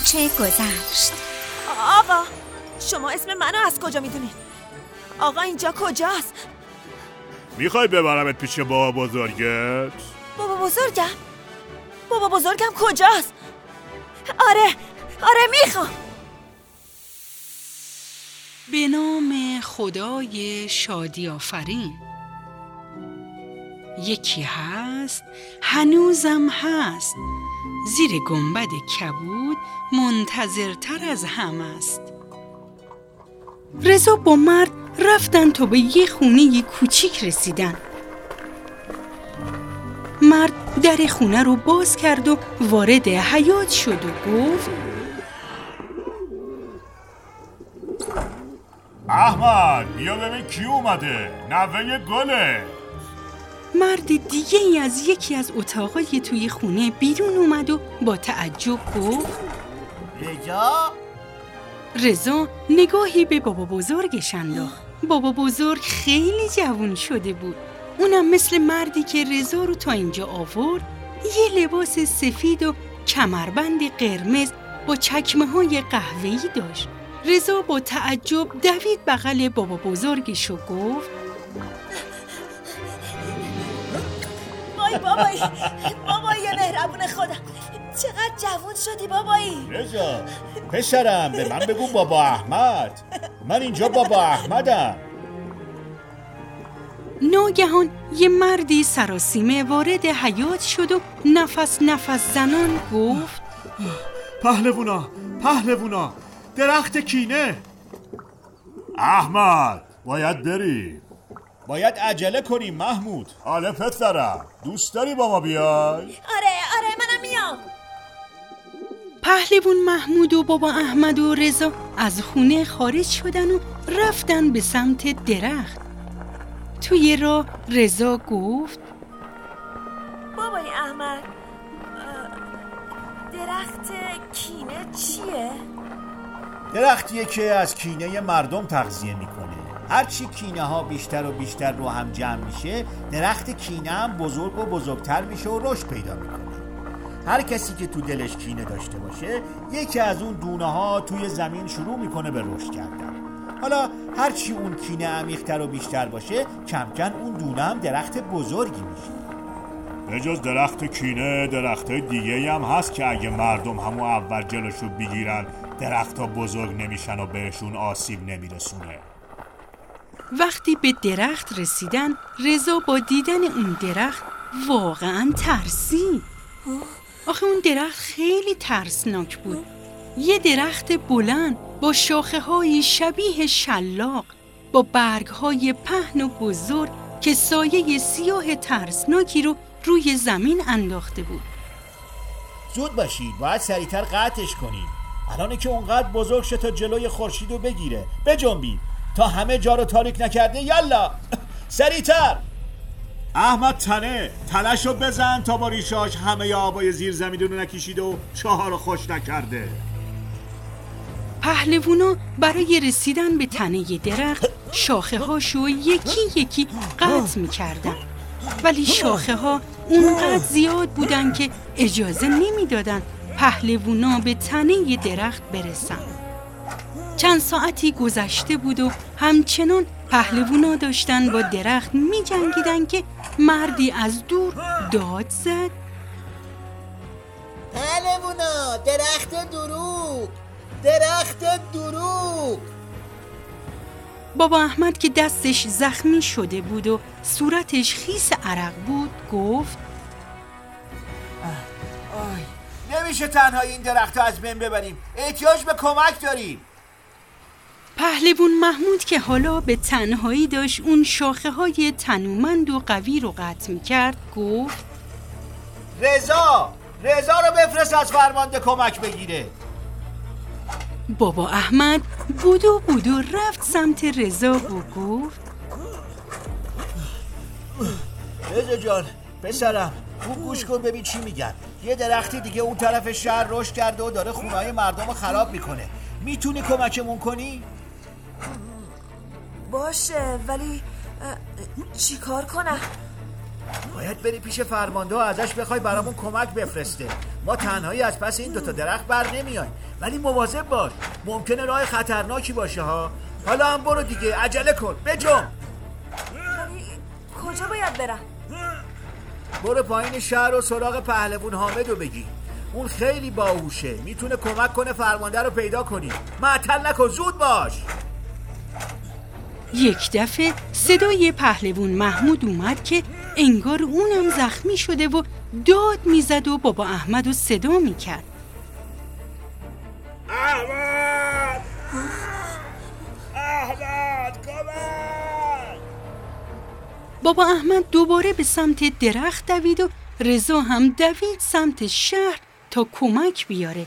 آنچه گذشت. آقا شما اسم منو از کجا میدونید؟ آقا اینجا کجاست؟ میخوای ببرمت پیش بابا بزرگت؟ بابا بزرگم کجاست؟ آره میخوام. به نام خدای شادی آفرین. یکی هست، هنوزم هست، زیر گنبد کبود منتظرتر از همه است. رضا با مرد رفتن تا به یه خونه کوچیک رسیدن. مرد در خونه رو باز کرد و وارد حیاط شد و گفت: احمد بیا ببین کی اومده، نوه گله. مرد دیگه ای از یکی از اتاقای توی خونه بیرون اومد و با تعجب گفت: رضا نگاهی به بابا بزرگش انداخت. بابا بزرگ خیلی جوان شده بود. اونم مثل مردی که رضا رو تا اینجا آورد یه لباس سفید و کمربند قرمز با چکمه های قهوه‌ای داشت. رضا با تعجب دوید بغل بابا بزرگش و گفت: وای بابایی مهربون خودم، چقدر جوان شدی بابایی. رضا پسرم به من بگو بابا احمد، من اینجا بابا احمدم. ناگهان یه مردی سراسیمه وارد حیاط شد و نفس زنان گفت: پهلوونا درخت کینه. احمد باید بریم، باید عجله کنیم محمود. آره پسرم، دوست داری با ما بیای؟ آره منم میام. پهلوون محمود و بابا احمد و رضا از خونه خارج شدن و رفتن به سمت درخت. توی راه رضا گفت: بابای احمد، درخت کینه چیه؟ درختیه که از کینه مردم تغذیه میکنه. هرچی کینه ها بیشتر و بیشتر رو هم جمع میشه، درخت کینه هم بزرگ و بزرگتر میشه و رشد پیدا میکنه. هر کسی که تو دلش کینه داشته باشه، یکی از اون دونه ها توی زمین شروع میکنه به رشد کردن. حالا هرچی اون کینه عمیق‌تر و بیشتر باشه، کم کم اون دونه هم درخت بزرگی میشه. به جز درخت کینه درختای دیگه هم هست که اگه مردم همون اول جلوشو بگیرن درخت‌ها بزرگ نمیشن و بهشون آسیب نمیرسونه. وقتی به درخت رسیدن، رضا با دیدن اون درخت واقعاً ترسید. آخه اون درخت خیلی ترسناک بود. یه درخت بلند با شاخه‌های شبیه شلاق، با برگ‌های پهن و بزرگ که سایه سیاه ترسناکی رو روی زمین انداخته بود. زود باشید، باید سریعتر قطعش کنید. الانه که اونقدر بزرگ شد تا جلوی خورشید رو بگیره. بجنبید تا همه جا رو تاریک نکرده. یالا سریعتر. احمد تنشو بزن تا با ریشاش همه آبای زیر زمین رو نکشید و چاها رو خوش نکرده. پهلوونا برای رسیدن به تنه درخت شاخه هاشو یکی یکی قطع می کردن. ولی شاخه ها اونقدر زیاد بودن که اجازه نمی دادن پهلوونا به تنه درخت برسن. چند ساعتی گذشته بود و همچنان پهلوونا داشتن با درخت می جنگیدن که مردی از دور داد زد: پهلوونا، درخت دروغ. بابا احمد که دستش زخمی شده بود و صورتش خیس عرق بود گفت: نمیشه تنها این درخت از بین ببریم، احتیاج به کمک داریم. پهلوون محمود که حالا به تنهایی داشت اون شاخه های تنومند و قوی رو قطع می‌کرد گفت: رضا رو بفرست از فرمانده کمک بگیره. بابا احمد بودو رفت سمت رضا و گفت: رضا جان پسرم، خوب گوش کن ببین چی میگن. یه درختی دیگه اون طرف شهر رشد کرده و داره خونه‌های مردم رو خراب میکنه. میتونی کمکمون کنی؟ باشه، ولی چی کار کنم؟ باید بری پیش فرمانده و ازش بخوای برامون کمک بفرسته. ما تنهایی از پس این دوتا درخت بر نمیایم ولی مواظب باش، ممکنه راه خطرناکی باشه ها. حالا هم برو دیگه، عجله کن، بجم. کجا باید برم؟ برو پایین شهر و سراغ پهلوان حامدو بگی. اون خیلی باهوشه، میتونه کمک کنه فرمانده رو پیدا کنی. معطل نکن، زود باش. یک دفعه صدای پهلوان محمود اومد که انگار اونم زخمی شده و داد میزد و بابا احمد رو صدا میکرد. احمد! احمد کمک! بابا احمد دوباره به سمت درخت دوید و رضا هم دوید سمت شهر تا کمک بیاره.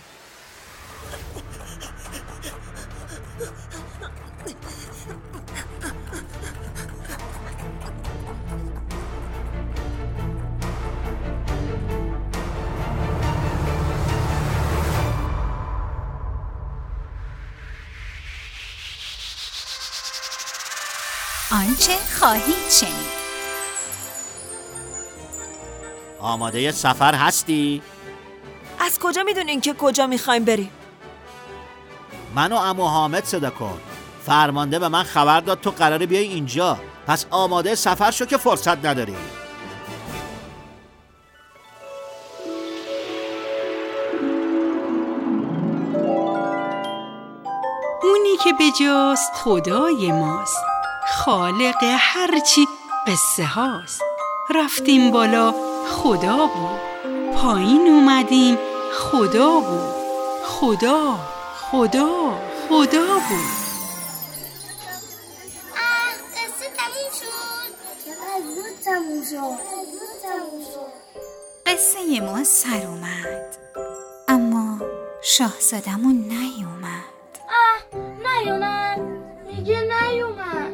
آنچه خواهید شنید. آماده سفر هستی؟ از کجا میدونین که کجا میخوایم بریم؟ منو عمو حامد صدا کن. فرمانده به من خبر داد تو قراره بیای اینجا، پس آماده سفر شو که فرصت نداری. اونی که بجاست خدای ماست، خالق هرچی قصه هاست. رفتیم بالا خدا بود، پایین اومدیم خدا بود. خدا خدا خدا بود. قصه تموم شد. چقدر زود تموم شد. قصه ما سر اومد، اما شاهزادمون نیومد. نیومد. میگه نیومد.